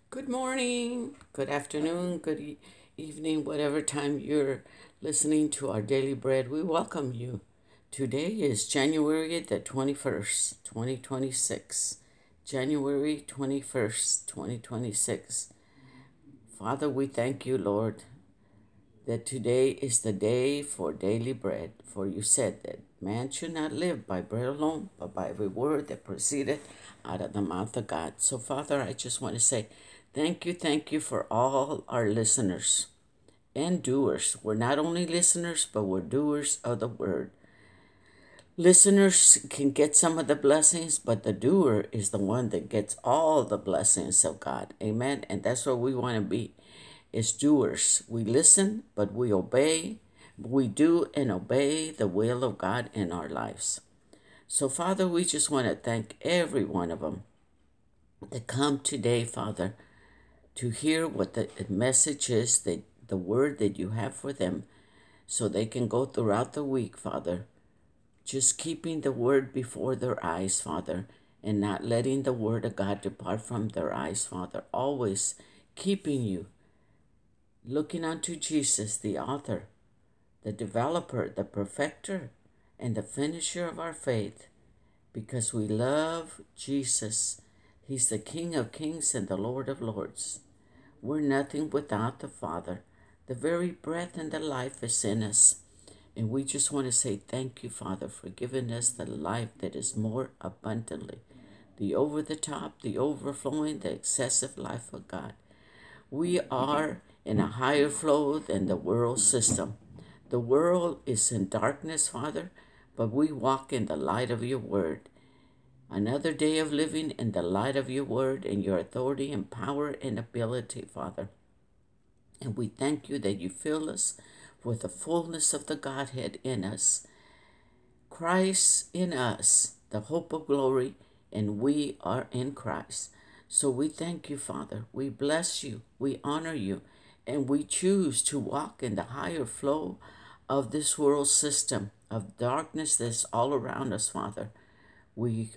Good morning, good afternoon, evening, whatever time you're listening to our daily bread. We welcome you. Today is January the 21st, 2026. January 21st, 2026. Father, we thank you, Lord, that today is the day for daily bread. For you said that man should not live by bread alone, but by every word that proceeded out of the mouth of God. So, Father, I just want to say thank you for all our listeners and doers. We're not only listeners, but we're doers of the word. Listeners can get some of the blessings, but the doer is the one that gets all the blessings of God. Amen. And that's what we want to be, is doers. We listen, but we obey. We do and obey the will of God in our lives. So, Father, we just want to thank every one of them that come today, Father, to hear what the message is, that the word that you have for them, so they can go throughout the week, Father, just keeping the word before their eyes, Father, and not letting the word of God depart from their eyes, Father. Always keeping you, looking unto Jesus, the author, the developer, the perfecter, and the finisher of our faith, because we love Jesus. He's the King of kings and the Lord of lords. We're nothing without the Father. The very breath and the life is in us. And we just want to say thank you, Father, for giving us the life that is more abundantly, the over the top, the overflowing, the excessive life of God. We are in a higher flow than the world system. The world is in darkness, Father, but we walk in the light of your word. Another day of living in the light of your word and your authority and power and ability, Father. And we thank you that you fill us with the fullness of the Godhead in us. Christ in us, the hope of glory, and we are in Christ. So we thank you, Father. We bless you. We honor you. And we choose to walk in the higher flow of this world system of darkness that's all around us, Father. We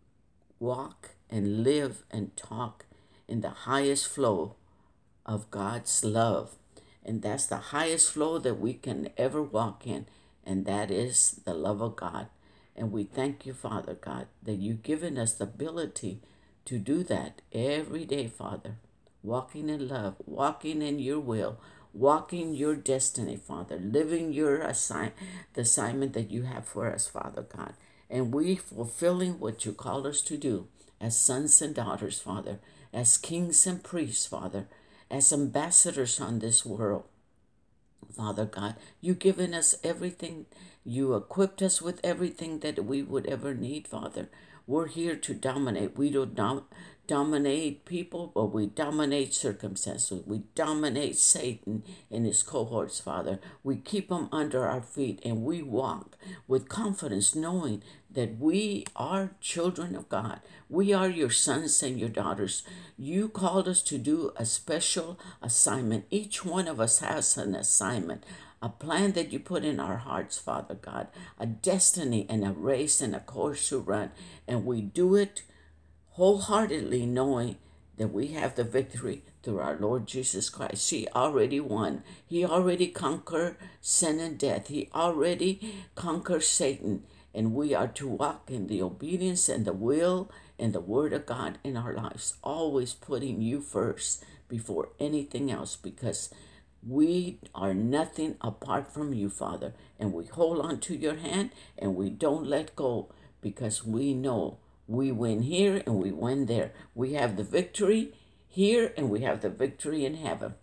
walk and live and talk in the highest flow of God's love. And that's the highest flow that we can ever walk in, and that is the love of God. And we thank you, Father God, that you've given us the ability to do that every day, Father. Walking in love, walking in your will, walking your destiny, Father, living your the assignment that you have for us, Father God. And we fulfilling what you call us to do as sons and daughters, Father, as kings and priests, Father, as ambassadors on this world. Father God, you've given us everything. You equipped us with everything that we would ever need, Father. We're here to dominate. We don't dominate people, but we dominate circumstances. We dominate Satan and his cohorts, Father. We keep them under our feet and we walk with confidence, knowing that we are children of God. We are your sons and your daughters. You called us to do a special assignment. Each one of us has an assignment, a plan that you put in our hearts, Father God, a destiny and a race and a course to run. And we do it wholeheartedly, knowing that we have the victory through our Lord Jesus Christ. He already won. He already conquered sin and death. He already conquered Satan. And we are to walk in the obedience and the will and the word of God in our lives, always putting you first before anything else, because we are nothing apart from you, Father. And we hold on to your hand and we don't let go, because we know we win here and we win there. We have the victory here and we have the victory in heaven.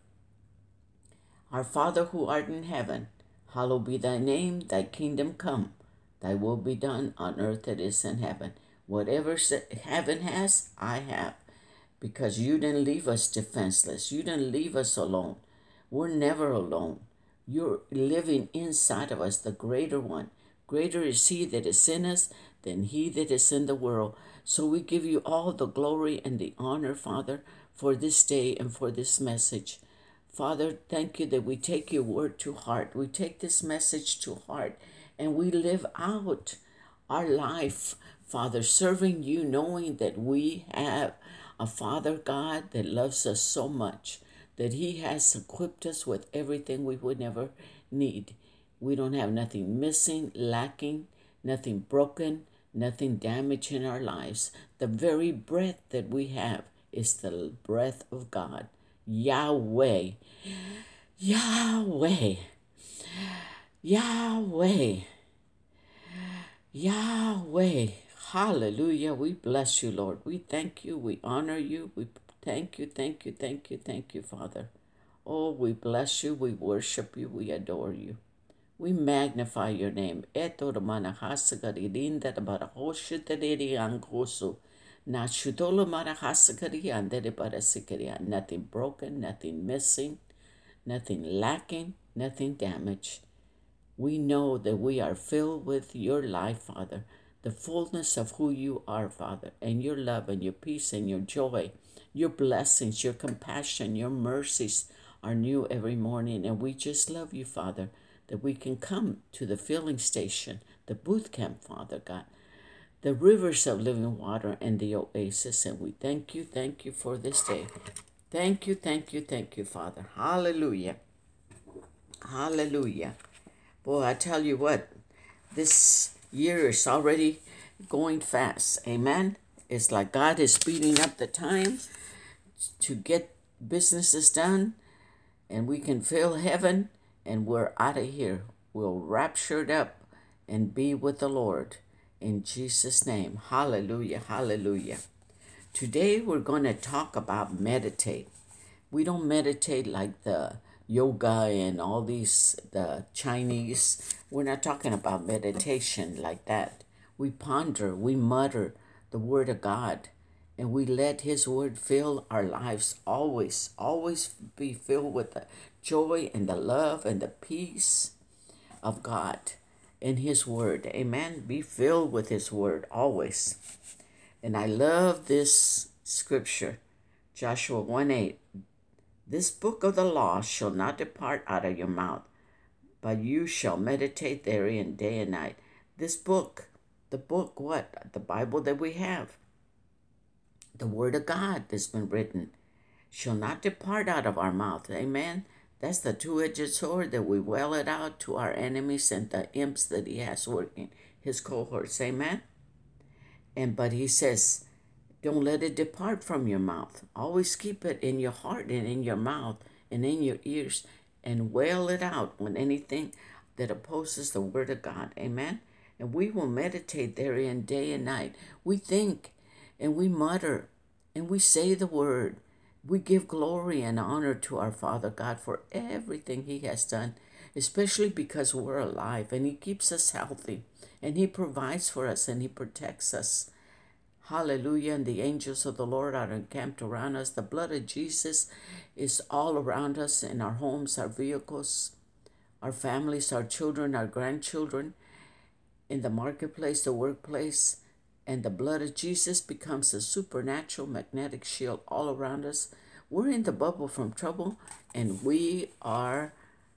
Our Father who art in heaven, hallowed be thy name, thy kingdom come, thy will be done on earth as it is in heaven. Whatever heaven has, I have, because you didn't leave us defenseless. You didn't leave us alone. We're never alone. You're living inside of us, the greater one. Greater is he that is in us than he that is in the world. So we give you all the glory and the honor, Father, for this day and for this message. Father, thank you that we take your word to heart. We take this message to heart and we live out our life, Father, serving you, knowing that we have a Father God that loves us so much that He has equipped us with everything we would never need. We don't have nothing missing, lacking, nothing broken, nothing damaged in our lives. The very breath that we have is the breath of God. Yahweh. Yahweh. Yahweh. Yahweh. Hallelujah. We bless you, Lord. We thank you. We honor you. We thank you, thank you, thank you, thank you, Father. Oh, we bless you. We worship you. We adore you. We magnify your name. Eto mana hasagari linda bara hoshiteri angosu. Na shutolo mana hasagari andere bara sikari. Nothing broken, nothing missing, nothing lacking, nothing damaged. We know that we are filled with your life, Father, the fullness of who you are, Father, and your love and your peace and your joy, your blessings, your compassion, your mercies are new every morning. And we just love you, Father, that we can come to the filling station, the boot camp, Father God, the rivers of living water and the oasis. And we thank you for this day. Thank you, thank you, thank you, Father. Hallelujah. Hallelujah. Boy, I tell you what, this year is already going fast. Amen. It's like God is speeding up the time to get businesses done, and we can feel heaven, and we're out of here. We'll raptured up and be with the Lord. In Jesus' name. Hallelujah. Hallelujah. Today we're going to talk about meditate. We don't meditate like the yoga and all these, the Chinese. We're not talking about meditation like that. We ponder, we mutter the word of God, and we let his word fill our lives always, always be filled with the joy and the love and the peace of God in his word. Amen. Be filled with his word always. And I love this scripture, Joshua 1:8. This book of the law shall not depart out of your mouth, but you shall meditate therein day and night. This book, the book what? The Bible that we have, the word of God that's been written, shall not depart out of our mouth. Amen. That's the two-edged sword that we well it out to our enemies and the imps that he has working, his cohorts. Amen. But he says, don't let it depart from your mouth. Always keep it in your heart and in your mouth and in your ears, and wail it out when anything that opposes the word of God. Amen. And we will meditate therein day and night. We think and we mutter and we say the word. We give glory and honor to our Father God for everything he has done, especially because we're alive and he keeps us healthy and he provides for us and he protects us. Hallelujah. And the angels of the Lord are encamped around us. The blood of Jesus is all around us in our homes, our vehicles, our families, our children, our grandchildren, in the marketplace, the workplace. And the blood of Jesus becomes a supernatural magnetic shield all around us. We're in the bubble from trouble, and we are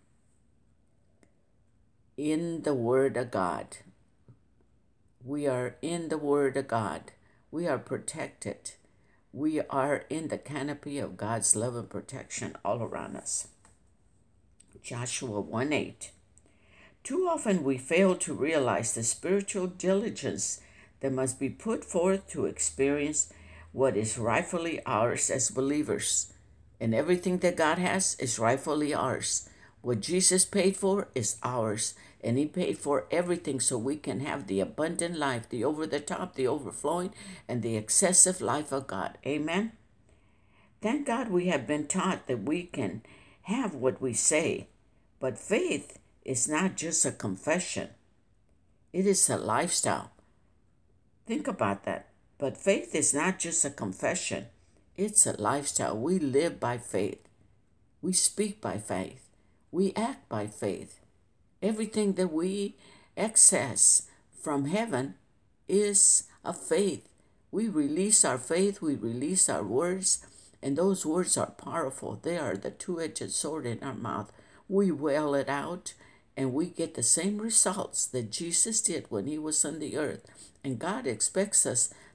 in the Word of God. We are in the Word of God. We are protected. We are in the canopy of God's love and protection all around us. Joshua 1:8. Too often we fail to realize the spiritual diligence that must be put forth to experience what is rightfully ours as believers. And everything that God has is rightfully ours. What Jesus paid for is ours. And he paid for everything so we can have the abundant life, the over the top, the overflowing, and the excessive life of God. Amen. Thank God we have been taught that we can have what we say. But faith is not just a confession. It is a lifestyle. Think about that. But faith is not just a confession. It's a lifestyle. We live by faith. We speak by faith. We act by faith. Everything that we access from heaven is a faith. We release our faith. We release our words. And those words are powerful. They are the two-edged sword in our mouth. We wail it out, and we get the same results that Jesus did when he was on the earth. And God expects us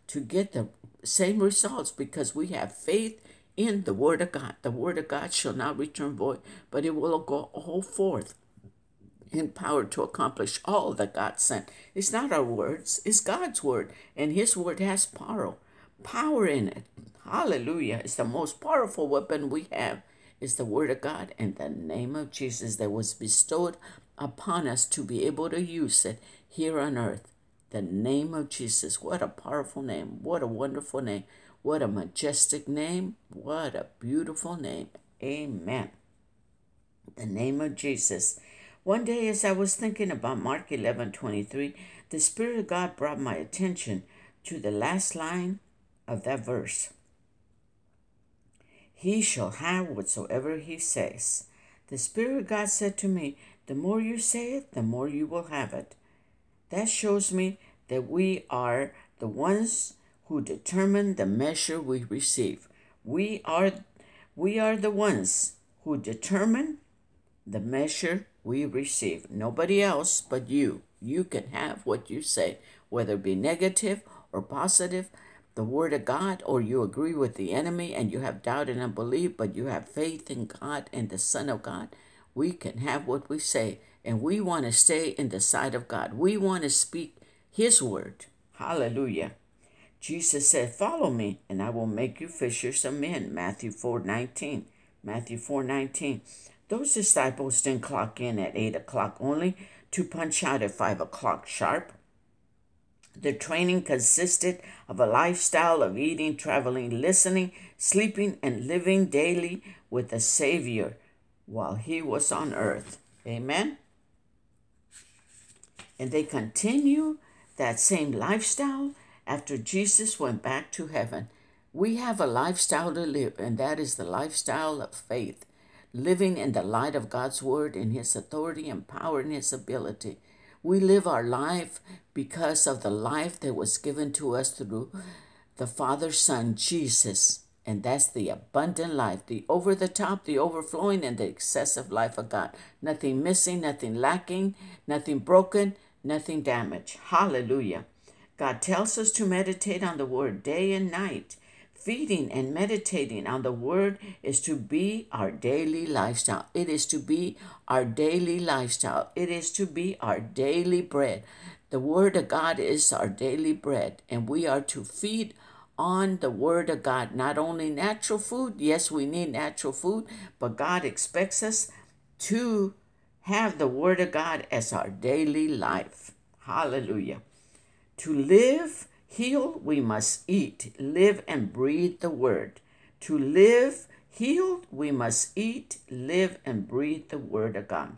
to get the same results because we have faith in the Word of God. The Word of God shall not return void, but it will go all forth in power to accomplish all that God sent. It's not our words, it's God's word, and His word has power in it. Hallelujah. It's the most powerful weapon we have. Is the word of God and the name of Jesus that was bestowed upon us to be able to use it here on earth. The name of Jesus. What a powerful name. What a wonderful name. What a majestic name. What a beautiful name. Amen. The name of Jesus. One day as I was thinking about Mark 11:23, the Spirit of God brought my attention to the last line of that verse. He shall have whatsoever he says. The Spirit of God said to me, the more you say it, the more you will have it. That shows me that we are the ones who determine the measure we receive. We are the ones who determine the measure we receive. Nobody else but you. You can have what you say, whether it be negative or positive, the word of God, or you agree with the enemy and you have doubt and unbelief, but you have faith in God and the Son of God. We can have what we say, and we want to stay in the sight of God. We want to speak His word. Hallelujah. Jesus said, follow me, and I will make you fishers of men. Matthew 4:19. Matthew 4:19. Those disciples didn't clock in at 8 o'clock only to punch out at 5 o'clock sharp. The training consisted of a lifestyle of eating, traveling, listening, sleeping, and living daily with the Savior while He was on earth. Amen? And they continue that same lifestyle after Jesus went back to heaven. We have a lifestyle to live, and that is the lifestyle of faith, living in the light of God's word, in His authority and power and His ability. We live our life because of the life that was given to us through the Father's Son, Jesus. And that's the abundant life, the over the top, the overflowing, and the excessive life of God. Nothing missing, nothing lacking, nothing broken, nothing damaged. Hallelujah. God tells us to meditate on the word day and night. Feeding and meditating on the word is to be our daily lifestyle. It is to be our daily lifestyle. It is to be our daily bread. The word of God is our daily bread, and we are to feed on the word of God. Not only natural food, yes, we need natural food, but God expects us to have the word of God as our daily life. Hallelujah. To live healed, we must eat, live, and breathe the word. To live healed, we must eat, live, and breathe the word of God.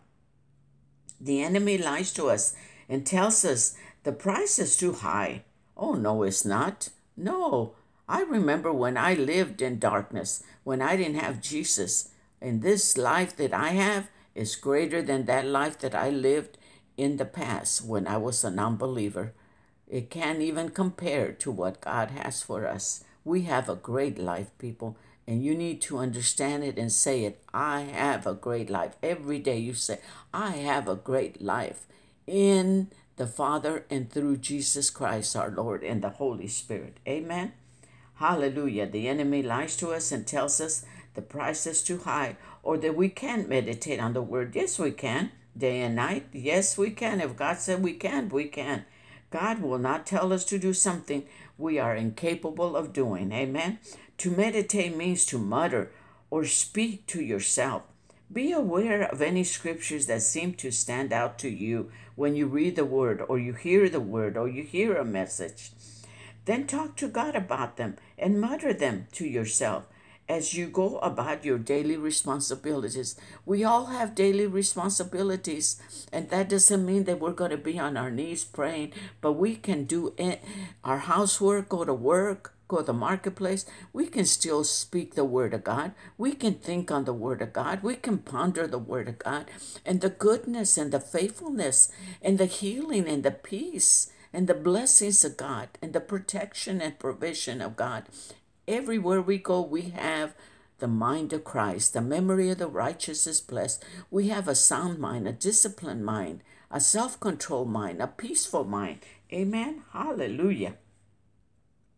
The enemy lies to us and tells us the price is too high. Oh, no, it's not. No. I remember when I lived in darkness, when I didn't have Jesus. And this life that I have is greater than that life that I lived in the past when I was a non-believer. It can't even compare to what God has for us. We have a great life, people, and you need to understand it and say it. I have a great life. Every day you say, I have a great life in the Father and through Jesus Christ, our Lord, and the Holy Spirit. Amen. Hallelujah. The enemy lies to us and tells us the price is too high, or that we can't meditate on the word. Yes, we can. Day and night. Yes, we can. If God said we can, we can. God will not tell us to do something we are incapable of doing. Amen. To meditate means to mutter or speak to yourself. Be aware of any scriptures that seem to stand out to you when you read the word, or you hear the word, or you hear a message. Then talk to God about them and mutter them to yourself as you go about your daily responsibilities. We all have daily responsibilities, and that doesn't mean that we're going to be on our knees praying, but we can do our housework, go to work, go to the marketplace. We can still speak the word of God. We can think on the word of God. We can ponder the word of God and the goodness and the faithfulness and the healing and the peace and the blessings of God and the protection and provision of God. Everywhere we go, we have the mind of Christ. The memory of the righteous is blessed. We have a sound mind, a disciplined mind, a self-controlled mind, a peaceful mind. Amen. Hallelujah.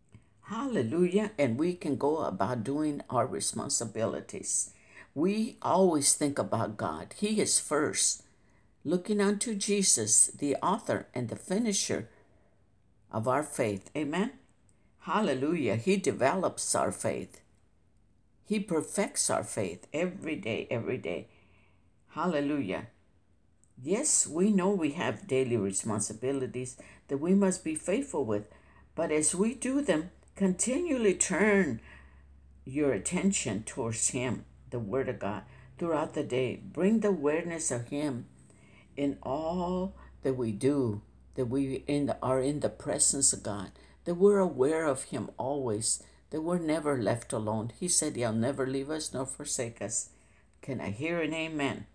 Hallelujah. And we can go about doing our responsibilities. We always think about God. He is first. Looking unto Jesus, the author and the finisher of our faith. Amen. Hallelujah. He develops our faith. He perfects our faith every day, every day. Hallelujah. Yes, we know we have daily responsibilities that we must be faithful with, but as we do them, continually turn your attention towards Him, the Word of God, throughout the day. Bring the awareness of Him in all that we do, that are in the presence of God, that we're aware of Him always, that we're never left alone. He said He'll never leave us nor forsake us. Can I hear an amen?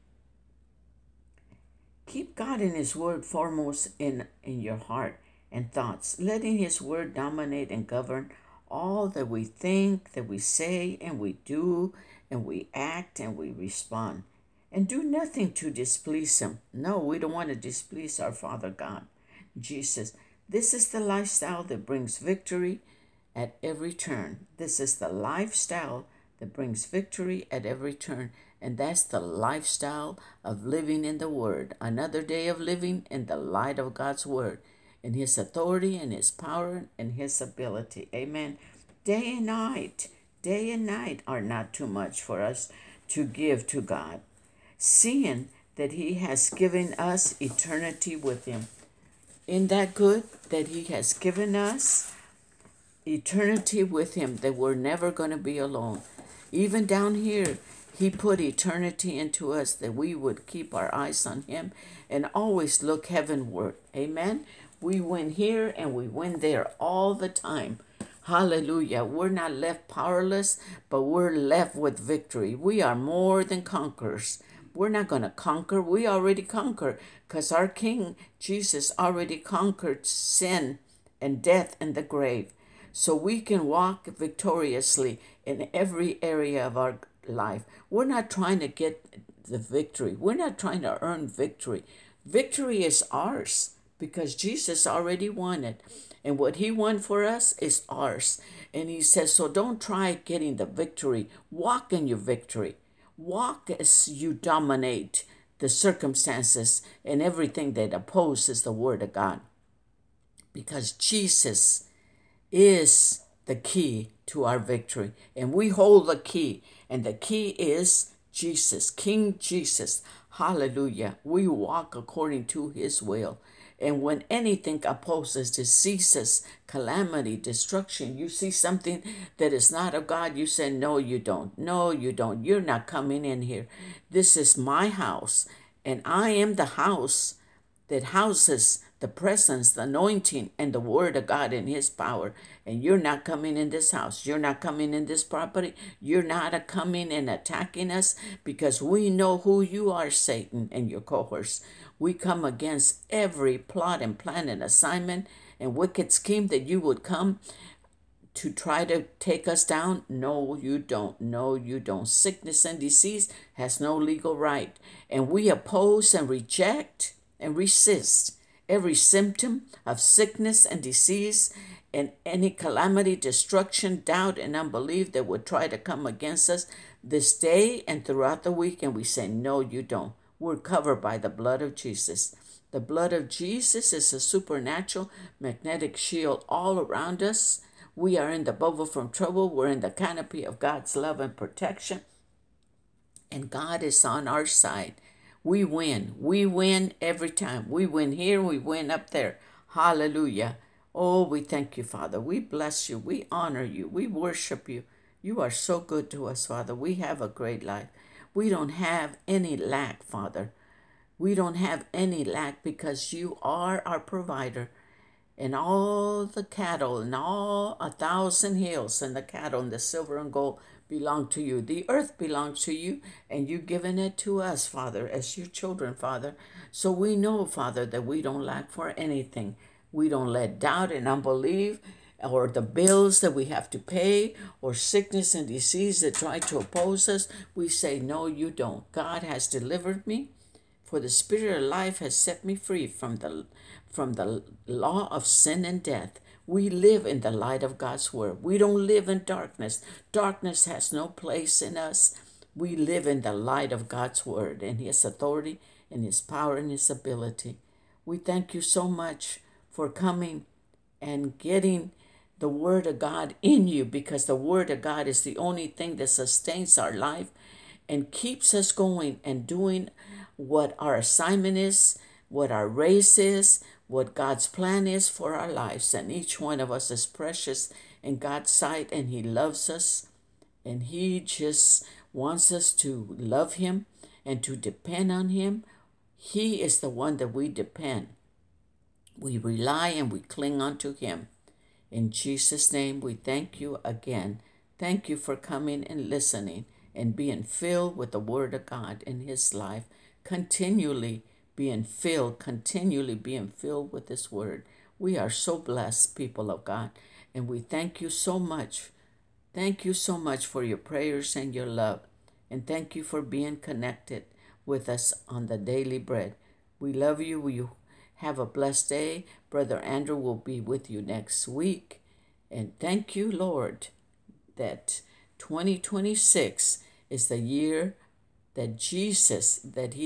Keep God and His Word foremost in your heart and thoughts, letting His Word dominate and govern all that we think, that we say, and we do, and we act, and we respond. And do nothing to displease Him. No, we don't want to displease our Father God, Jesus. This is the lifestyle that brings victory at every turn. This is the lifestyle that brings victory at every turn. And that's the lifestyle of living in the Word. Another day of living in the light of God's Word, in His authority and His power and His ability. Amen. Day and night are not too much for us to give to God, seeing that He has given us eternity with Him. Isn't that good that He has given us eternity with Him, that we're never going to be alone? Even down here, He put eternity into us, that we would keep our eyes on Him and always look heavenward. Amen. We win here and we win there all the time. Hallelujah. We're not left powerless, but we're left with victory. We are more than conquerors. We're not going to conquer. We already conquer, because our King Jesus already conquered sin and death and the grave. So we can walk victoriously in every area of our life. We're not trying to get the victory. We're not trying to earn victory. Victory is ours because Jesus already won it. And what He won for us is ours. And He says, so don't try getting the victory. Walk in your victory. Walk as you dominate the circumstances and everything that opposes the Word of God. Because Jesus is the key to our victory. And we hold the key. And the key is Jesus, King Jesus. Hallelujah. We walk according to His will. And when anything opposes, diseases, calamity, destruction, you see something that is not of God, you say, no, you don't. No, you don't. You're not coming in here. This is my house. And I am the house that houses the presence, the anointing, and the Word of God in His power. And you're not coming in this house. You're not coming in this property. You're not coming and attacking us, because we know who you are, Satan, and your cohorts. We come against every plot and plan and assignment and wicked scheme that you would come to try to take us down. No, you don't. No, you don't. Sickness and disease has no legal right. And we oppose and reject and resist every symptom of sickness and disease and any calamity, destruction, doubt, and unbelief that would try to come against us this day and throughout the week. And we say, no, you don't. We're covered by the blood of Jesus. The blood of Jesus is a supernatural magnetic shield all around us. We are in the bubble from trouble. We're in the canopy of God's love and protection. And God is on our side. We win. We win every time. We win here. We win up there. Hallelujah. Oh, we thank you, Father. We bless you. We honor you. We worship you. You are so good to us, Father. We have a great life. We don't have any lack, Father. We don't have any lack because you are our provider. And all the cattle and all 1,000 hills and the cattle and the silver and gold belong to you. The earth belongs to you, and you've given it to us, Father, as your children, Father. So we know, Father, that we don't lack for anything. We don't let doubt and unbelief or the bills that we have to pay or sickness and disease that try to oppose us. We say, no, you don't. God has delivered me, for the Spirit of life has set me free from the law of sin and death. We live in the light of God's word. We don't live in darkness. Darkness has no place in us. We live in the light of God's word and his authority and his power and his ability. We thank you so much for coming and getting the word of God in you, because the word of God is the only thing that sustains our life and keeps us going and doing what our assignment is, what our race is, what God's plan is for our lives. And each one of us is precious in God's sight, and he loves us, and he just wants us to love him and to depend on him. He is the one that we depend. We rely and we cling unto him. In Jesus' name, we thank you again. Thank you for coming and listening and being filled with the word of God in his life. Continually being filled with his word. We are so blessed, people of God. And we thank you so much. Thank you so much for your prayers and your love. And thank you for being connected with us on the Daily Bread. We love you. We have a blessed day. Brother Andrew will be with you next week. And thank you, Lord, that 2026 is the year that Jesus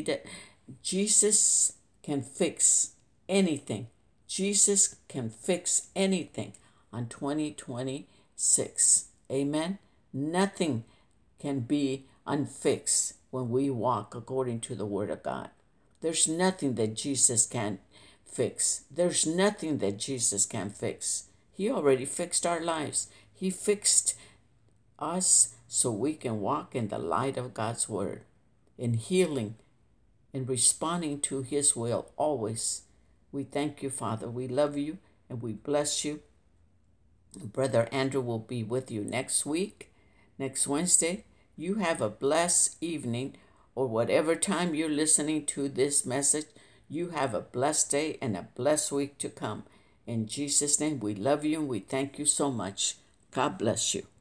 can fix anything. Jesus can fix anything on 2026. Amen. Nothing can be unfixed when we walk according to the word of God. There's nothing that Jesus can't fix. There's nothing that Jesus can't fix. He already fixed our lives. He fixed us so we can walk in the light of God's word, in healing, in responding to his will always. We thank you, Father. We love you and we bless you. Brother Andrew will be with you next week, next Wednesday. You have a blessed evening, or whatever time you're listening to this message. You have a blessed day and a blessed week to come. In Jesus' name, we love you and we thank you so much. God bless you.